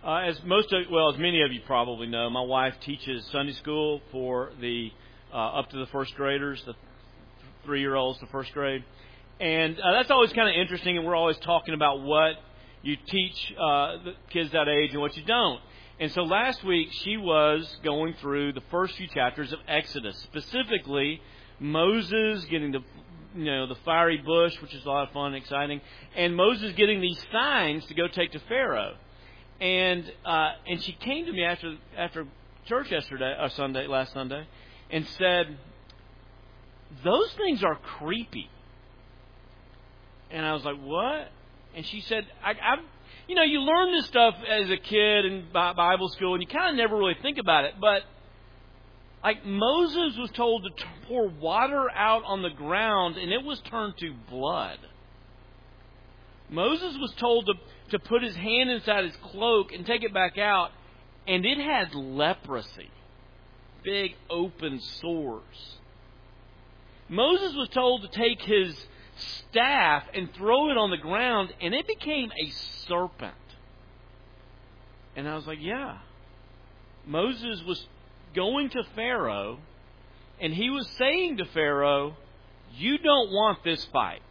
As many of you probably know, my wife teaches Sunday school for the up to the first graders, the 3-year-olds to first grade, and that's always kind of interesting. And we're always talking about what you teach the kids that age and what you don't. And so last week she was going through the first few chapters of Exodus, specifically Moses getting the fiery bush, which is a lot of fun and exciting, and Moses getting these signs to go take to Pharaoh. And she came to me after church last Sunday, and said, "Those things are creepy." And I was like, "What?" And she said, you learn this stuff as a kid in Bible school, and you kind of never really think about it. But like Moses was told to pour water out on the ground, and it was turned to blood. Moses was told to put his hand inside his cloak and take it back out, and it had leprosy. Big open sores. Moses was told to take his staff and throw it on the ground, and it became a serpent. And I was like, yeah. Moses was going to Pharaoh, and he was saying to Pharaoh, "You don't want this fight.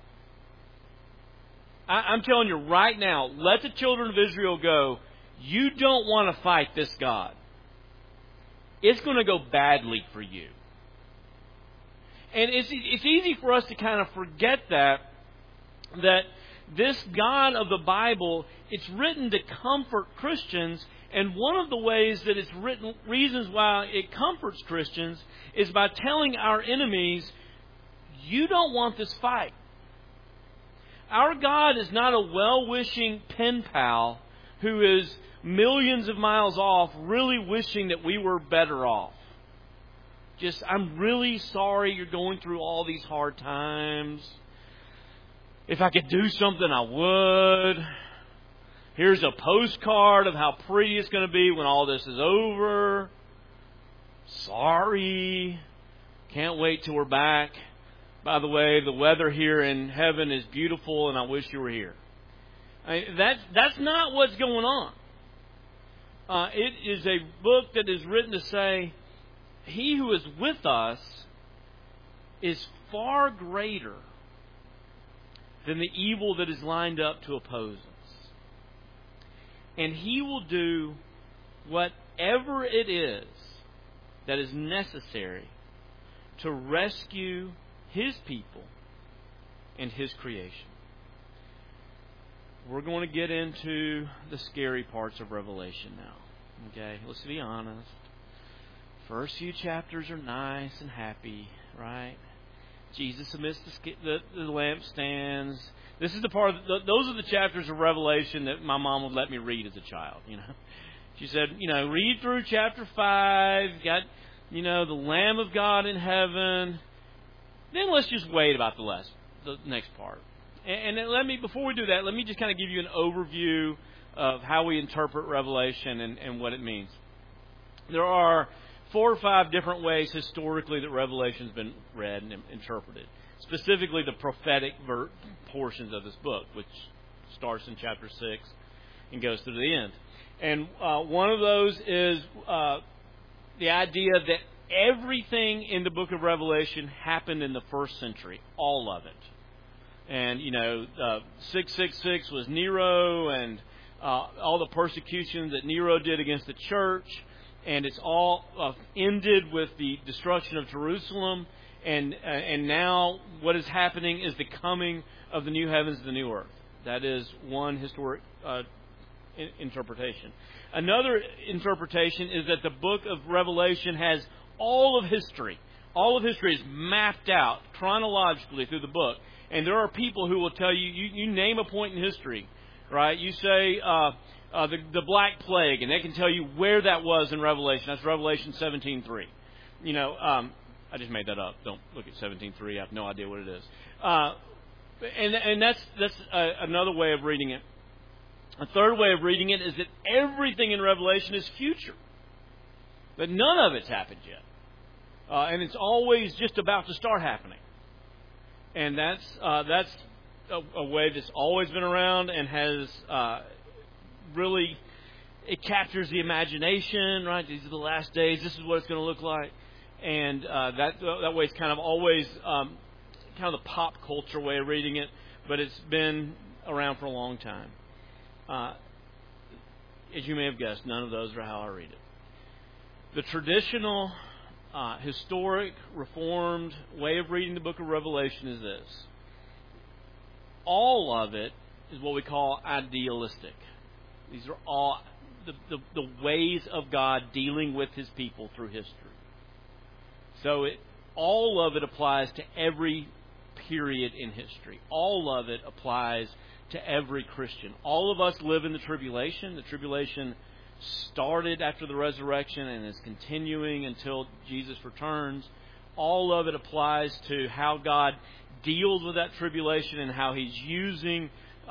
I'm telling you right now, let the children of Israel go. You don't want to fight this God. It's going to go badly for you." And it's easy for us to kind of forget that this God of the Bible, it's written to comfort Christians. And one of the ways that it's written, reasons why it comforts Christians, is by telling our enemies, you don't want this fight. Our God is not a well-wishing pen pal who is millions of miles off, really wishing that we were better off. Just, I'm really sorry you're going through all these hard times. If I could do something, I would. Here's a postcard of how pretty it's going to be when all this is over. Sorry. Can't wait till we're back. By the way, the weather here in heaven is beautiful, and I wish you were here. That's not what's going on. It is a book that is written to say, he who is with us is far greater than the evil that is lined up to oppose us. And he will do whatever it is that is necessary to rescue his people and his creation. We're going to get into the scary parts of Revelation now. Okay, let's be honest. First few chapters are nice and happy, right? Jesus amidst the lampstands. This is the part of those are the chapters of Revelation that my mom would let me read as a child. She said, read through chapter 5. Got, the Lamb of God in heaven. Then let's just wait about the next part. And then before we do that, let me just kind of give you an overview of how we interpret Revelation and what it means. There are 4 or 5 different ways historically that Revelation's been read and interpreted. Specifically the prophetic portions of this book, which starts in chapter 6 and goes through the end. And one of those is the idea that everything in the book of Revelation happened in the first century, all of it. And, 666 was Nero and all the persecution that Nero did against the church. And it's all ended with the destruction of Jerusalem. And now what is happening is the coming of the new heavens and the new earth. That is one historic interpretation. Another interpretation is that the book of Revelation has all of history. All of history is mapped out chronologically through the book. And there are people who will tell you name a point in history, right? You say the Black Plague, and they can tell you where that was in Revelation. That's Revelation 17:3. I just made that up. Don't look at 17:3. I have no idea what it is. And that's another way of reading it. A third way of reading it is that everything in Revelation is future. That none of it's happened yet. And it's always just about to start happening. And that's a way that's always been around and has really it captures the imagination, right? These are the last days. This is what it's going to look like. And that way it's kind of always kind of the pop culture way of reading it, but it's been around for a long time. As you may have guessed, none of those are how I read it. The traditional, historic, reformed way of reading the book of Revelation is this. All of it is what we call idealistic. These are all the ways of God dealing with His people through history. So all of it applies to every period in history. All of it applies to every Christian. All of us live in the tribulation. The tribulation started after the resurrection and is continuing until Jesus returns. All of it applies to how God deals with that tribulation and how He's using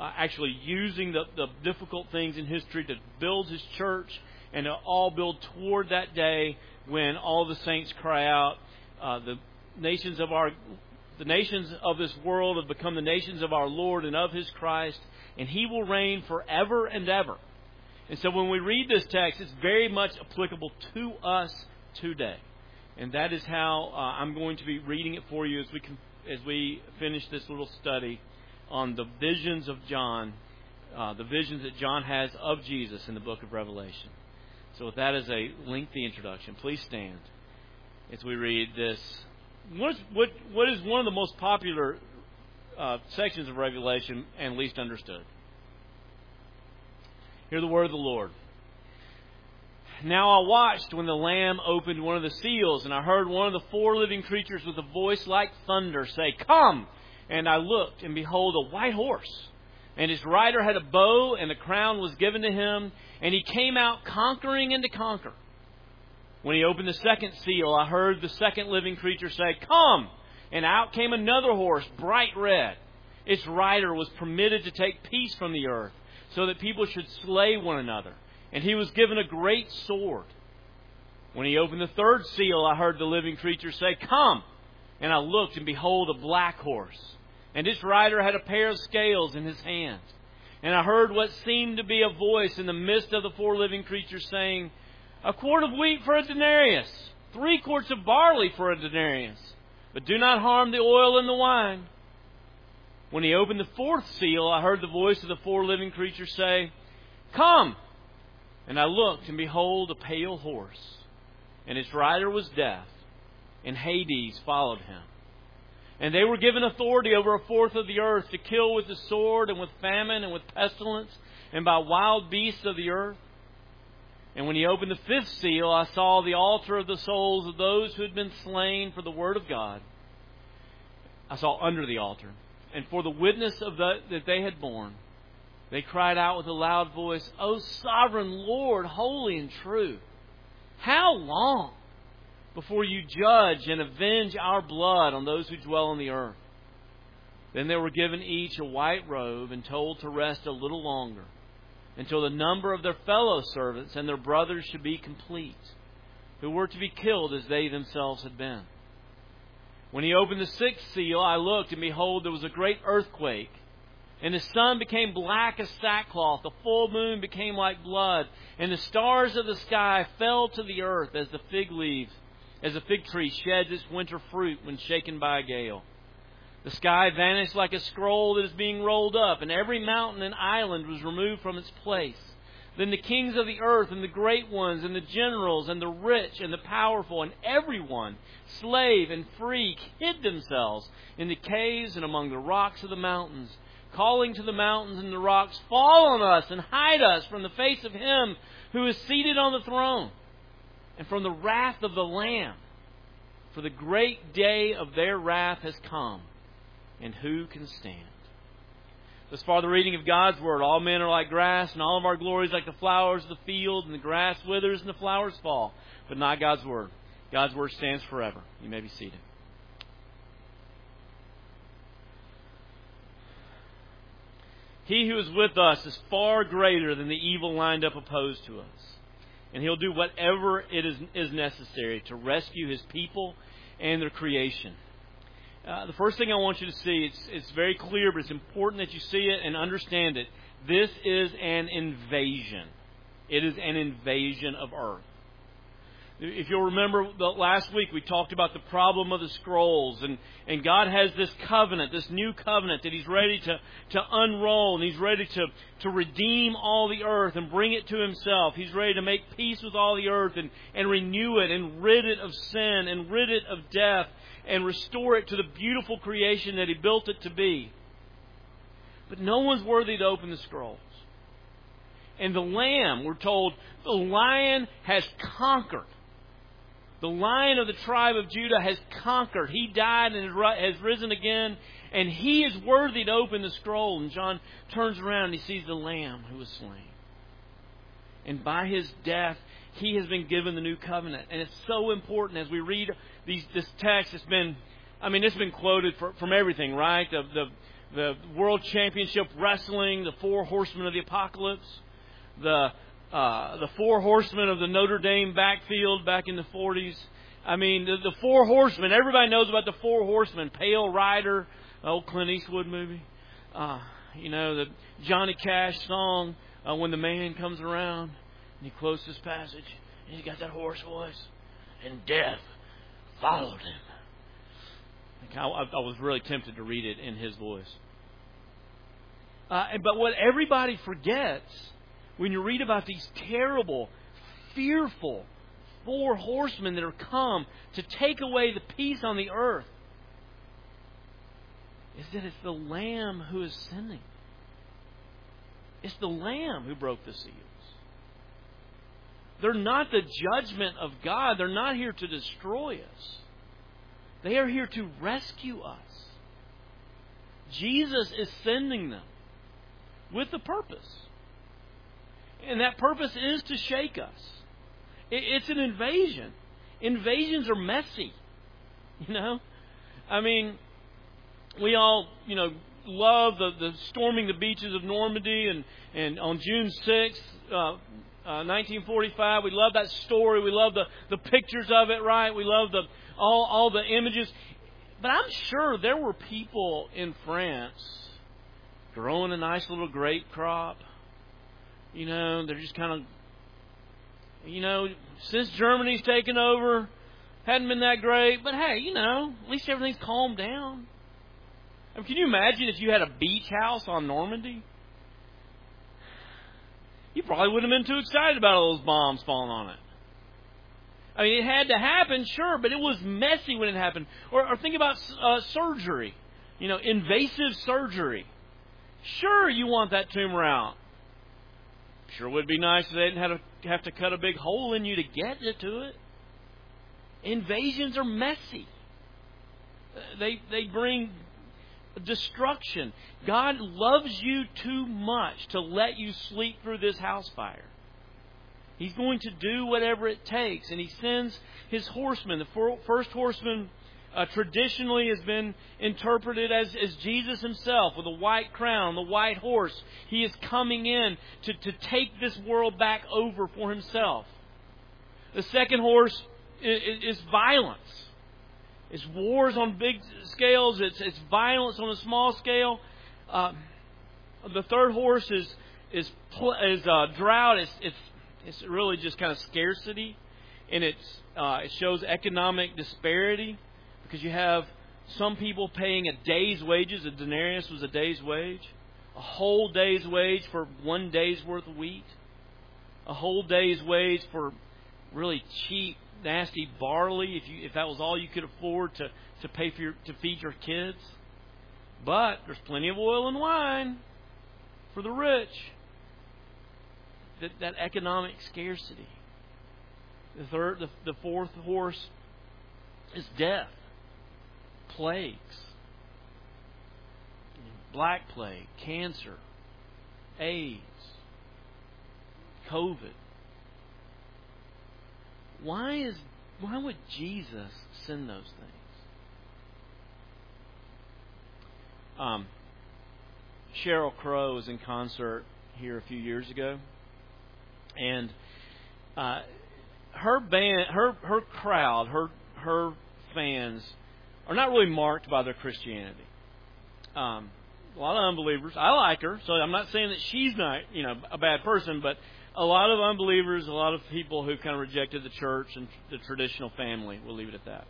the difficult things in history to build His church and to all build toward that day when all the saints cry out, the nations of this world have become the nations of our Lord and of His Christ, and He will reign forever and ever. And so when we read this text, it's very much applicable to us today. And that is how I'm going to be reading it for you as we finish this little study on the visions of John, the visions that John has of Jesus in the book of Revelation. So with that as a lengthy introduction, please stand as we read this. What is one of the most popular sections of Revelation and least understood? Hear the word of the Lord. Now I watched when the Lamb opened one of the seals, and I heard one of the four living creatures with a voice like thunder say, "Come!" And I looked, and behold, a white horse. And his rider had a bow, and a crown was given to him, and he came out conquering and to conquer. When he opened the second seal, I heard the second living creature say, "Come!" And out came another horse, bright red. Its rider was permitted to take peace from the earth, so that people should slay one another. And he was given a great sword. When he opened the third seal, I heard the living creature say, "Come!" And I looked, and behold, a black horse. And its rider had a pair of scales in his hand. And I heard what seemed to be a voice in the midst of the four living creatures saying, "A quart of wheat for a denarius, 3 quarts of barley for a denarius. But do not harm the oil and the wine." When he opened the fourth seal, I heard the voice of the four living creatures say, "Come!" And I looked, and behold, a pale horse. And its rider was Death, and Hades followed him. And they were given authority over a fourth of the earth to kill with the sword and with famine and with pestilence and by wild beasts of the earth. And when he opened the fifth seal, I saw the altar of the souls of those who had been slain for the word of God. I saw under the altar, and for the witness of that they had borne. They cried out with a loud voice, "O sovereign Lord, holy and true, how long before you judge and avenge our blood on those who dwell on the earth?" Then they were given each a white robe and told to rest a little longer, until the number of their fellow servants and their brothers should be complete, who were to be killed as they themselves had been. When he opened the sixth seal, I looked, and behold, there was a great earthquake. And the sun became black as sackcloth, the full moon became like blood, and the stars of the sky fell to the earth as the fig tree sheds its winter fruit when shaken by a gale. The sky vanished like a scroll that is being rolled up, and every mountain and island was removed from its place. Then the kings of the earth and the great ones and the generals and the rich and the powerful and everyone, slave and free, hid themselves in the caves and among the rocks of the mountains, calling to the mountains and the rocks, "Fall on us and hide us from the face of Him who is seated on the throne and from the wrath of the Lamb. For the great day of their wrath has come, and who can stand?" Thus far the reading of God's Word. All men are like grass, and all of our glory is like the flowers of the field, and the grass withers and the flowers fall. But not God's Word. God's Word stands forever. You may be seated. He who is with us is far greater than the evil lined up opposed to us. And He'll do whatever it is necessary to rescue His people and their creation. The first thing I want you to see, it's very clear, but it's important that you see it and understand it. This is an invasion. It is an invasion of earth. If you'll remember, last week we talked about the problem of the scrolls, and God has this covenant, this new covenant that He's ready to unroll, and He's ready to redeem all the earth and bring it to Himself. He's ready to make peace with all the earth and renew it and rid it of sin and rid it of death and restore it to the beautiful creation that He built it to be. But no one's worthy to open the scrolls. And the Lamb, we're told, the Lion has conquered. The Lion of the tribe of Judah has conquered. He died and has risen again. And He is worthy to open the scroll. And John turns around and he sees the Lamb who was slain. And by His death, He has been given the new covenant. And it's so important as we read this text. It's been quoted from everything, right? The World Championship Wrestling, the 4 Horsemen of the Apocalypse, the 4 Horsemen of the Notre Dame backfield back in the 40s. I mean, the 4 Horsemen. Everybody knows about the 4 Horsemen. Pale Rider, old Clint Eastwood movie. The Johnny Cash song, When the Man Comes Around. And he quotes this passage. And he's got that hoarse voice. And death followed him. I was really tempted to read it in his voice. But what everybody forgets when you read about these terrible, fearful 4 horsemen that are come to take away the peace on the earth, is that it's the Lamb who is sinning. It's the Lamb who broke the seals. They're not the judgment of God. They're not here to destroy us. They are here to rescue us. Jesus is sending them with a purpose. And that purpose is to shake us. It's an invasion. Invasions are messy. I mean, we all, love the storming the beaches of Normandy and on June 6th, 1945. We love that story. We love the pictures of it, right? We love all the images. But I'm sure there were people in France growing a nice little grape crop. They're just kind of, since Germany's taken over, hadn't been that great. But hey, at least everything's calmed down. I mean, can you imagine if you had a beach house on Normandy? You probably wouldn't have been too excited about all those bombs falling on it. I mean, it had to happen, sure, but it was messy when it happened. Or think about surgery. Invasive surgery. Sure, you want that tumor out. Sure would be nice if they didn't have to cut a big hole in you to get it to it. Invasions are messy. They bring destruction. God loves you too much to let you sleep through this house fire. He's going to do whatever it takes. And He sends His horsemen. The first horseman traditionally has been interpreted as Jesus Himself with a white crown, the white horse. He is coming in to take this world back over for Himself. The second horse is violence. It's wars on big scales. It's violence on a small scale. The third horse is drought. It's really just kind of scarcity, and it shows economic disparity. Because you have some people paying a day's wages. A denarius was a day's wage. A whole day's wage for 1 day's worth of wheat. A whole day's wage for really cheap, nasty barley, if that was all you could afford to pay to feed your kids. But there's plenty of oil and wine for the rich. That economic scarcity. The fourth horse is death. Plagues, Black Plague, cancer, AIDS, COVID. Why would Jesus send those things? Sheryl Crow was in concert here a few years ago, and her band, her crowd, her fans are not really marked by their Christianity. A lot of unbelievers. I like her, so I'm not saying that she's not, a bad person, but a lot of unbelievers, a lot of people who kind of rejected the church and the traditional family. We'll leave it at that.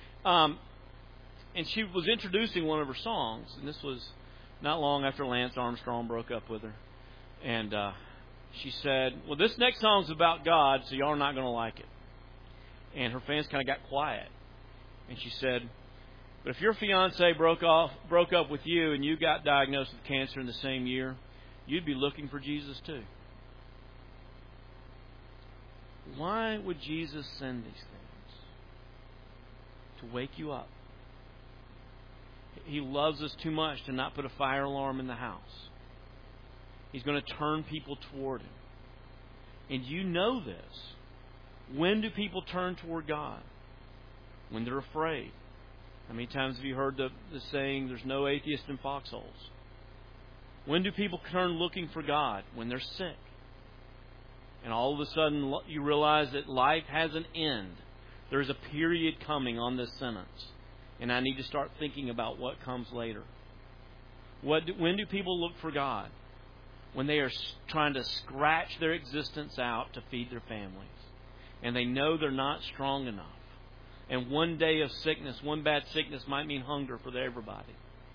And she was introducing one of her songs, and this was not long after Lance Armstrong broke up with her. And she said, well, this next song's about God, so y'all are not going to like it. And her fans kind of got quiet. And she said, but if your fiancé broke up with you and you got diagnosed with cancer in the same year, you'd be looking for Jesus too. Why would Jesus send these things? To wake you up. He loves us too much to not put a fire alarm in the house. He's going to turn people toward Him. And you know this. When do people turn toward God? When they're afraid. How many times have you heard the saying, there's no atheist in foxholes? When do people turn looking for God? When they're sick. And all of a sudden you realize that life has an end. There's a period coming on this sentence. And I need to start thinking about what comes later. When do people look for God? When they are trying to scratch their existence out to feed their families. And they know they're not strong enough. And one day of sickness, one bad sickness might mean hunger for everybody.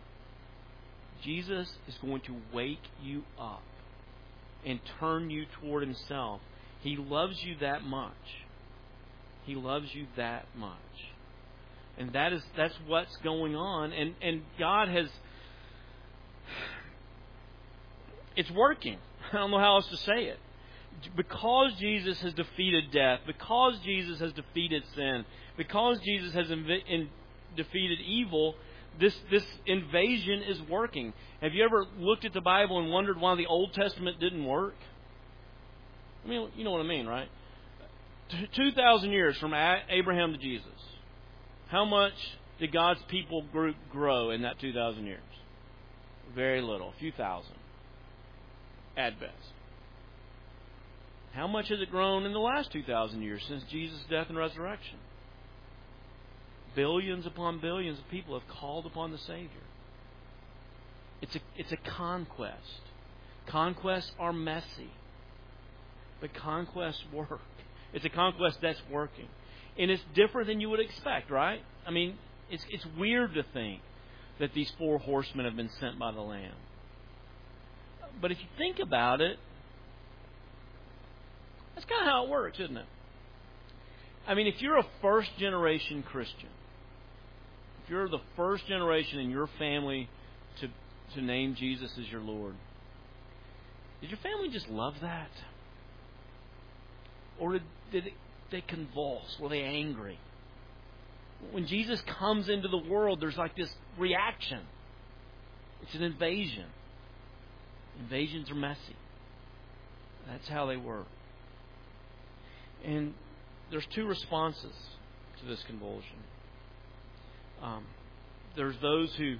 Jesus is going to wake you up and turn you toward Himself. He loves you that much. He loves you that much. And that's what's going on. And God has... It's working. I don't know how else to say it. Because Jesus has defeated death, because Jesus has defeated sin, because Jesus has defeated evil, this invasion is working. Have you ever looked at the Bible and wondered why the Old Testament didn't work? I mean, you know what I mean, right? 2,000 years from Abraham to Jesus. How much did God's people group grow in that 2,000 years? Very little, a few thousand, at best. How much has it grown in the last 2,000 years since Jesus' death and resurrection? Billions upon billions of people have called upon the Savior. It's a conquest. Conquests are messy, but conquests work. It's a conquest that's working. And it's different than you would expect, right? I mean, it's weird to think that these 4 horsemen have been sent by the Lamb. But if you think about it, that's kind of how it works, isn't it? I mean, if you're a first-generation Christian, if you're the first generation in your family to name Jesus as your Lord, did your family just love that? Or did they convulse? Were they angry? When Jesus comes into the world, there's like this reaction. It's an invasion. Invasions are messy. That's how they work. And there's 2 responses to this convulsion. There's those who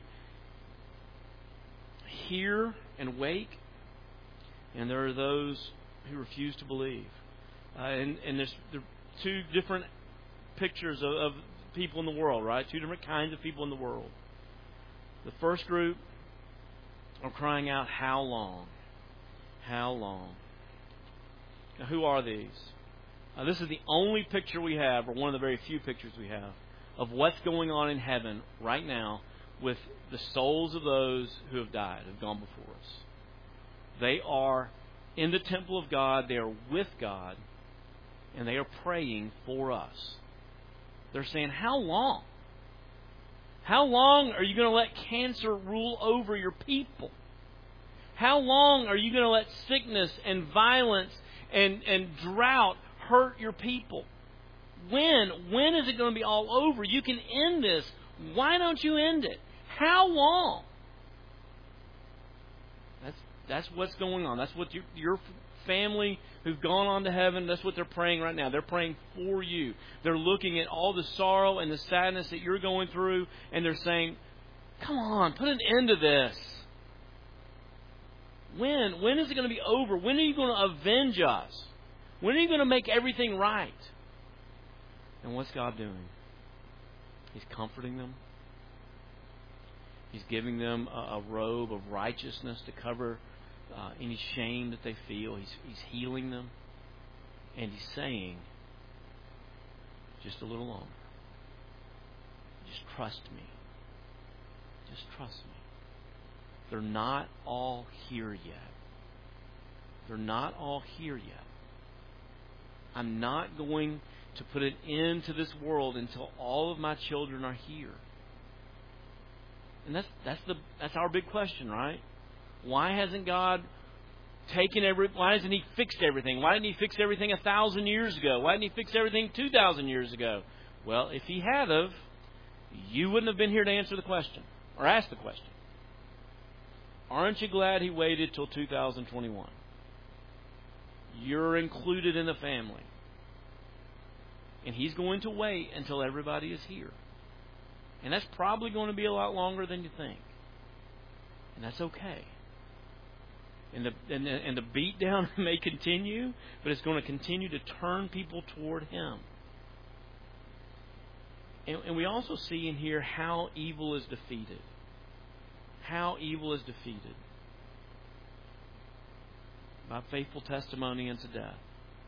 hear and wake, and there are those who refuse to believe. And there are 2 different pictures of people in the world, right? 2 different kinds of people in the world. The first group are crying out, how long? How long? Now, who are these? This is the only picture we have, or one of the very few pictures we have, of what's going on in heaven right now with the souls of those who have died, have gone before us. They are in the temple of God, they are with God, and they are praying for us. They're saying, how long? How long are you going to let cancer rule over your people? How long are you going to let sickness and violence and drought hurt your people? When is it going to be all over? You can end this. Why don't you end it? How long? That's what's going on. That's what your family who've gone on to heaven, that's what they're praying right now. They're praying for you. They're looking at all the sorrow and the sadness that you're going through, and they're saying, come on, put an end to this. When? When is it going to be over? When are you going to avenge us? When are you going to make everything right? And what's God doing? He's comforting them. He's giving them a robe of righteousness to cover any shame that they feel. He's healing them. And He's saying, just a little longer. Just trust me. Just trust me. They're not all here yet. They're not all here yet. I'm not going to put an end to this world until all of my children are here. And that's our big question, right? Why hasn't God why hasn't He fixed everything? Why didn't He fix everything 1,000 years ago? Why didn't He fix everything 2,000 years ago? Well, if He had of, you wouldn't have been here to answer the question or ask the question. Aren't you glad He waited till 2021? You're included in the family. And He's going to wait until everybody is here. And that's probably going to be a lot longer than you think. And that's okay. And the beat down may continue, but it's going to continue to turn people toward Him. And we also see in here how evil is defeated. How evil is defeated. By faithful testimony unto death.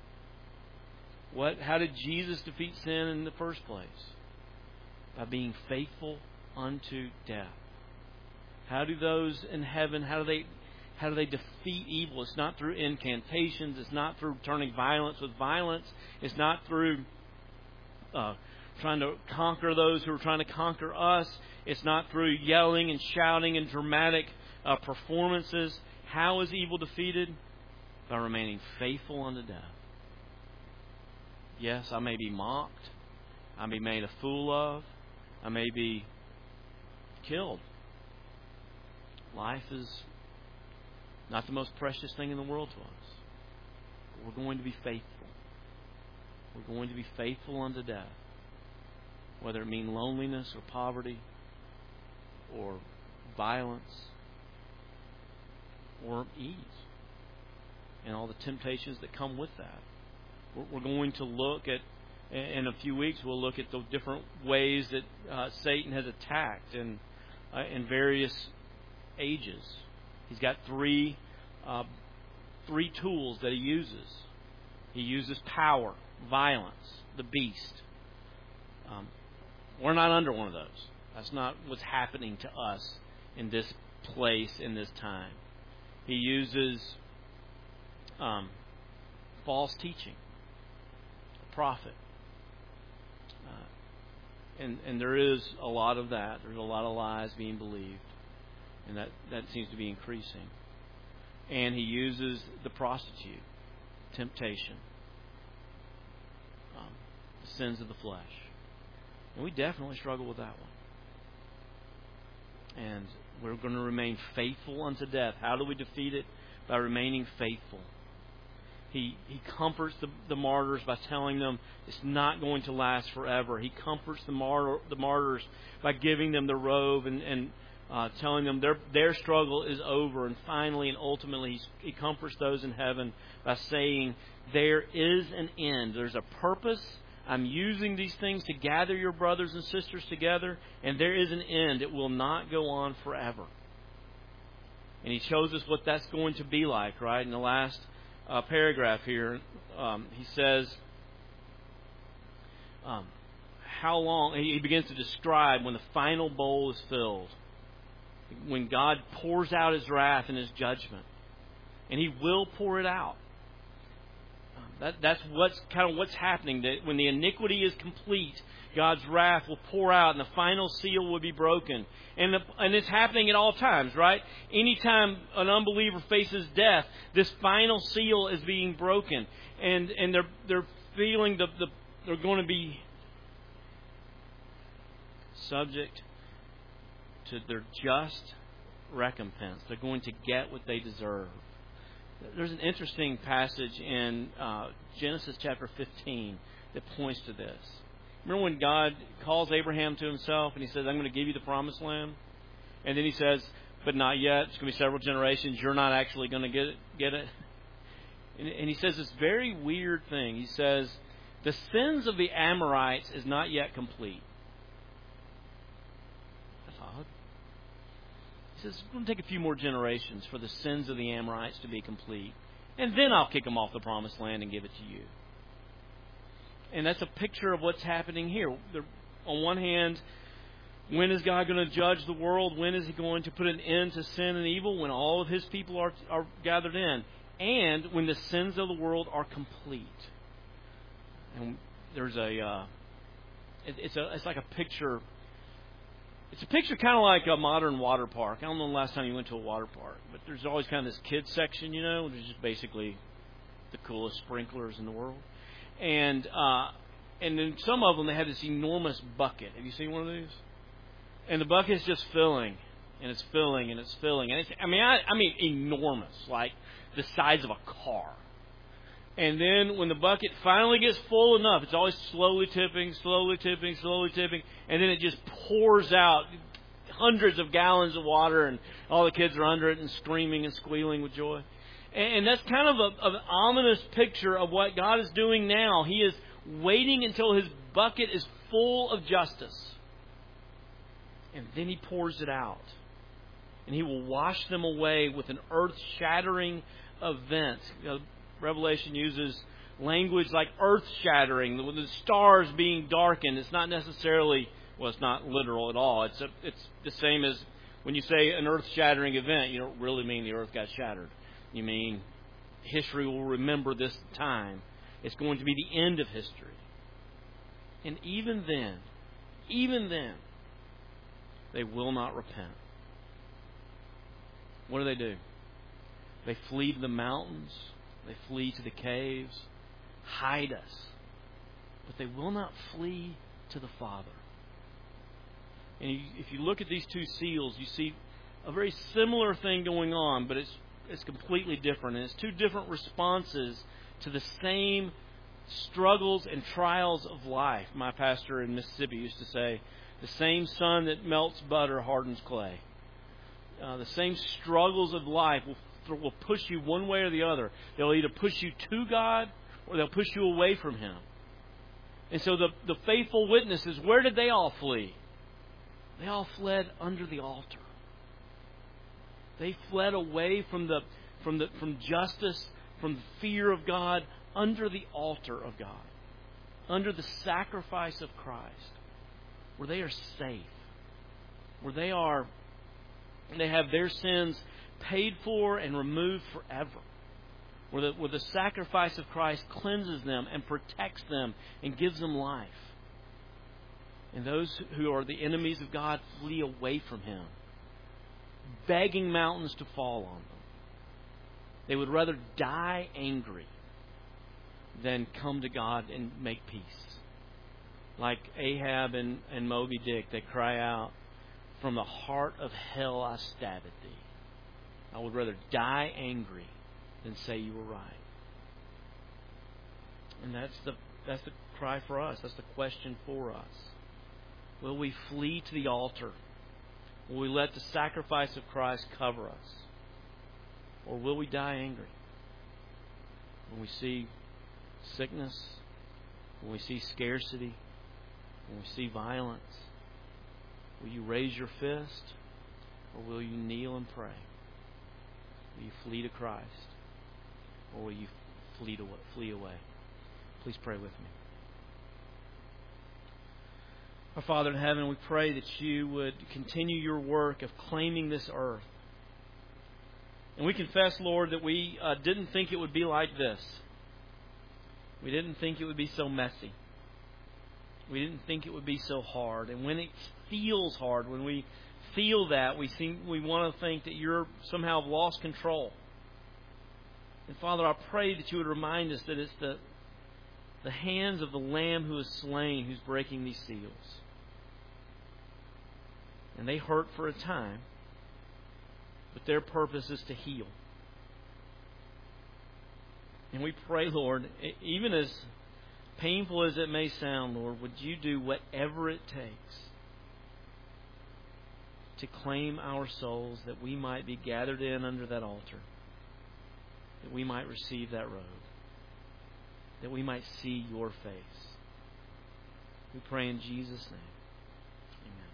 How did Jesus defeat sin in the first place? By being faithful unto death. How do those in heaven, how do they defeat evil? It's not through incantations. It's not through turning violence with violence. It's not through trying to conquer those who are trying to conquer us. It's not through yelling and shouting and dramatic performances. How is evil defeated? By remaining faithful unto death. Yes, I may be mocked. I may be made a fool of. I may be killed. Life is not the most precious thing in the world to us. But we're going to be faithful. We're going to be faithful unto death. Whether it mean loneliness or poverty or violence or ease and all the temptations that come with that. We're going to look at, in a few weeks, we'll look at the different ways that Satan has attacked in various ages. He's got three tools that he uses. He uses power, violence, the beast. We're not under one of those. That's not what's happening to us in this place, in this time. He uses false teaching, a prophet. And there is a lot of that. There's a lot of lies being believed. And that seems to be increasing. And he uses the prostitute, temptation, the sins of the flesh. And we definitely struggle with that one. And we're going to remain faithful unto death. How do we defeat it? By remaining faithful. He comforts the martyrs by telling them it's not going to last forever. He comforts the martyrs by giving them the robe and telling them their struggle is over. And finally and ultimately, he comforts those in heaven by saying there is an end. There's a purpose. I'm using these things to gather your brothers and sisters together, and there is an end. It will not go on forever. And he shows us what that's going to be like, right? In the last paragraph here, he says, how long, he begins to describe when the final bowl is filled, when God pours out His wrath and His judgment. And He will pour it out. That's what's happening. That when the iniquity is complete, God's wrath will pour out and the final seal will be broken. And it's happening at all times, right? Anytime an unbeliever faces death, this final seal is being broken. And they're feeling they're going to be subject to their just recompense. They're going to get what they deserve. There's an interesting passage in Genesis chapter 15 that points to this. Remember when God calls Abraham to Himself and He says, I'm going to give you the promised land? And then He says, but not yet. It's going to be several generations. You're not actually going to get it. And He says this very weird thing. He says, the sins of the Amorites is not yet complete. That's odd. He says, it's going to take a few more generations for the sins of the Amorites to be complete. And then I'll kick them off the promised land and give it to you. And that's a picture of what's happening here. On one hand, when is God going to judge the world? When is He going to put an end to sin and evil? When all of His people are gathered in. And when the sins of the world are complete. And there's it's like a picture. It's a picture kind of like a modern water park. I don't know the last time you went to a water park, but there's always kind of this kids section, which is just basically the coolest sprinklers in the world. And in some of them, they have this enormous bucket. Have you seen one of these? And the bucket's just filling, and it's filling, and it's filling. And it's, I mean, enormous, like the size of a car. And then when the bucket finally gets full enough, it's always slowly tipping, and then it just pours out hundreds of gallons of water, and all the kids are under it and screaming and squealing with joy. And that's kind of an ominous picture of what God is doing now. He is waiting until His bucket is full of justice. And then He pours it out. And He will wash them away with an earth-shattering event. Revelation uses language like earth-shattering, the stars being darkened. It's not necessarily, it's not literal at all. It's the same as when you say an earth-shattering event, you don't really mean the earth got shattered. You mean history will remember this time. It's going to be the end of history. And even then, they will not repent. What do? They flee to the mountains. They flee to the caves. Hide us. But they will not flee to the Father. And if you look at these two seals, you see a very similar thing going on, but it's completely different. And it's two different responses to the same struggles and trials of life. My pastor in Mississippi used to say, the same sun that melts butter hardens clay. The same struggles of life will push you one way or the other. They'll either push you to God or they'll push you away from Him. And so the faithful witnesses, where did they all flee? They all fled under the altar. They fled away from justice, from the fear of God, under the altar of God, under the sacrifice of Christ, where they are safe, where they have their sins paid for and removed forever, where the sacrifice of Christ cleanses them and protects them and gives them life. And those who are the enemies of God flee away from Him, begging mountains to fall on them. They would rather die angry than come to God and make peace. Like Ahab and Moby Dick, they cry out, "From the heart of hell I stab at thee. I would rather die angry than say you were right." And that's the cry for us. That's the question for us. Will we flee to the altar? Will we let the sacrifice of Christ cover us? Or will we die angry? When we see sickness, when we see scarcity, when we see violence, will you raise your fist or will you kneel and pray? Will you flee to Christ or will you flee away? Please pray with me. Our Father in heaven, we pray that you would continue your work of claiming this earth. And we confess, Lord, that we didn't think it would be like this. We didn't think it would be so messy. We didn't think it would be so hard. And when it feels hard, when we feel that, we want to think that you're somehow lost control. And Father, I pray that you would remind us that it's the hands of the Lamb who is slain who's breaking these seals. And they hurt for a time, but their purpose is to heal. And we pray, Lord, even as painful as it may sound, Lord, would you do whatever it takes to claim our souls, that we might be gathered in under that altar, that we might receive that robe, that we might see your face. We pray in Jesus' name.